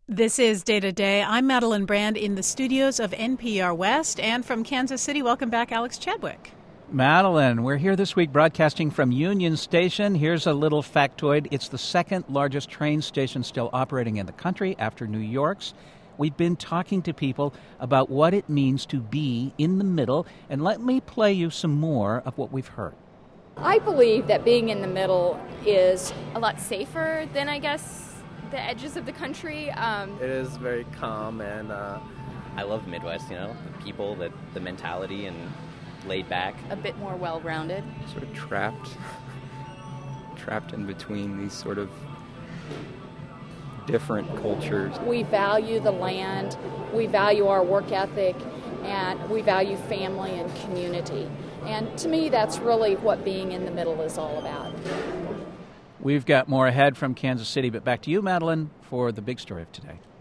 This is Day to Day. I'm Madeline Brand in the studios of NPR West, and from Kansas City, welcome back, Alex Chadwick. Madeline, we're here this week broadcasting from Union Station. Here's a little factoid. It's the second largest train station still operating in the country after New York's. We've been talking to people about what it means to be in the middle, and let me play you some more of what we've heard. I believe that being in the middle is a lot safer than, I guess, the edges of the country. It is very calm, and I love the Midwest, the people, the mentality, and laid back. A bit more well-rounded. Sort of trapped in between these sort of different cultures. We value the land, we value our work ethic, and we value family and community. And to me, that's really what being in the middle is all about. We've got more ahead from Kansas City, but back to you, Madeline, for the big story of today.